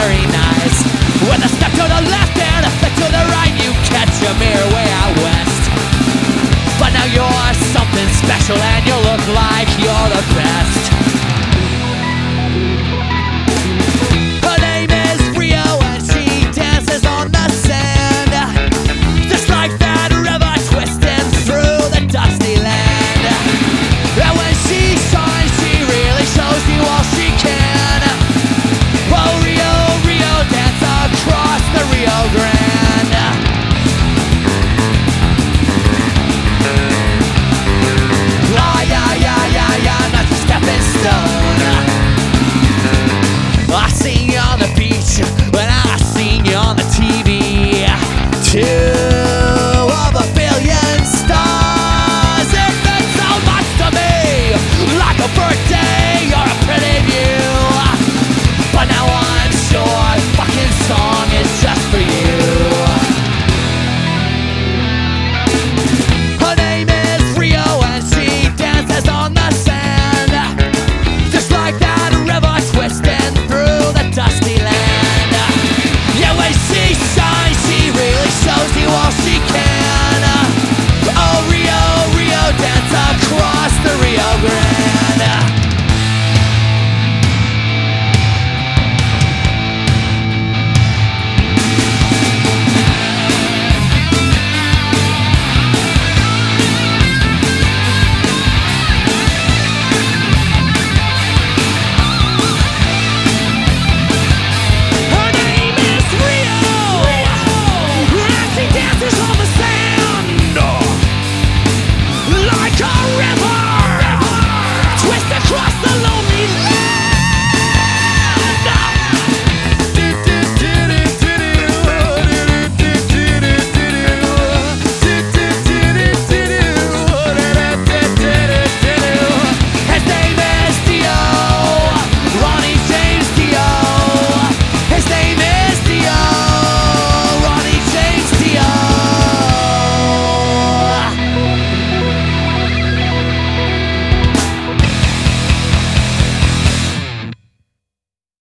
very nice. With a step to the left and a step to the right, you catch a mirror way out west. But now you're something special and you look like you're the best.